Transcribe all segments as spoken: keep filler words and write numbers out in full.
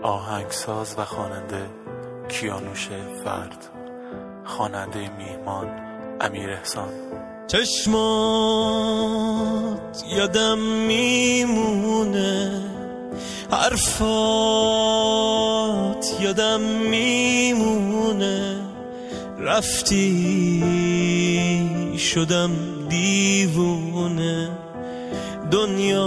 آهنگساز و خواننده کیانوش فرد، خواننده میهمان امیر احسان. چشمات یادم میمونه، حرفات یادم میمونه، رفتی شدم دیوونه، دنیا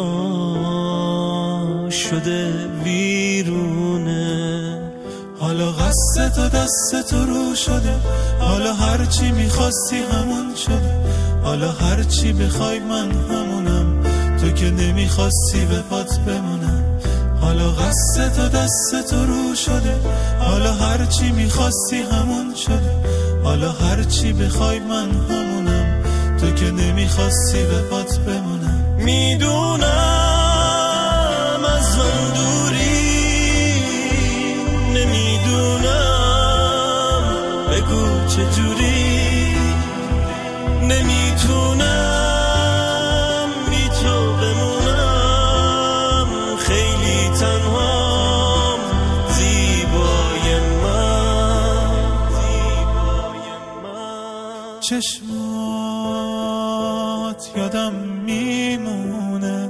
شده ویرونه. حالا قصد تو دست تو رو شده، حالا هرچی میخواستی همون شده، حالا هرچی بخوای من همونم، تو که نمیخواستی به پات بمونم. حالا قصد تو دست تو رو شده، حالا هرچی میخواستی همون شده، حالا هرچی بخوای من همونم، تو که نمیخواستی به پات بمونم. میدونم از من دوری، نمیدونم بگو چجوری، نمیتونم بی تو بمونم، خیلی تنهام زیبای من، زیبای من. چشمات یادم میمونه،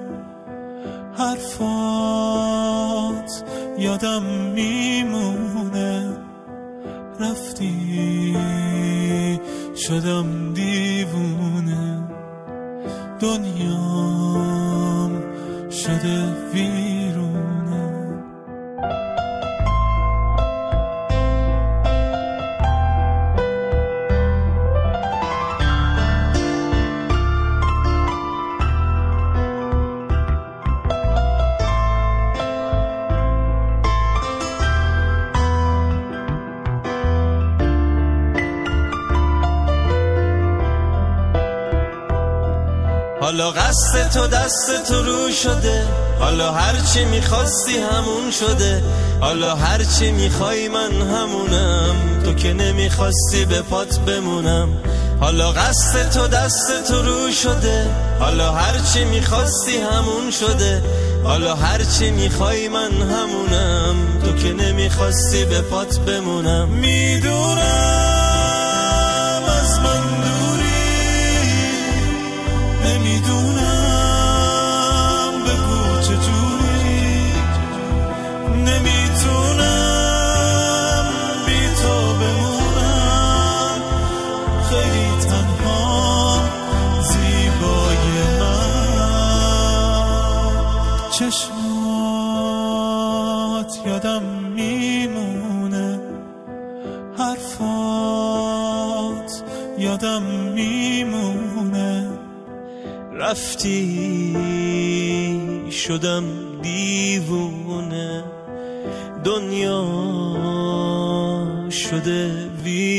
حرفات یادم میمونه، رفتی شدم دیوونه، دنیام شده ویرونه. حالا قصد تو دست تو رو شده، حالا هرچی میخواستی همون شده، حالا هرچی میخوای من همونم، تو که نمیخواستی به پات بمونم. حالا قصد تو دست تو رو شده، حالا هرچی میخواستی همون شده، حالا هرچی میخوای من همونم، تو که نمیخواستی به پات بمونم. میدونم از من نمیدونم بگو چجوری، نمیتونم بی تو بمونم، خیلی تنها زیبای من. چشمات یادم میمونه، حرفات یادم میمونه، رفتی شدم دیوونه، دنیا شده وی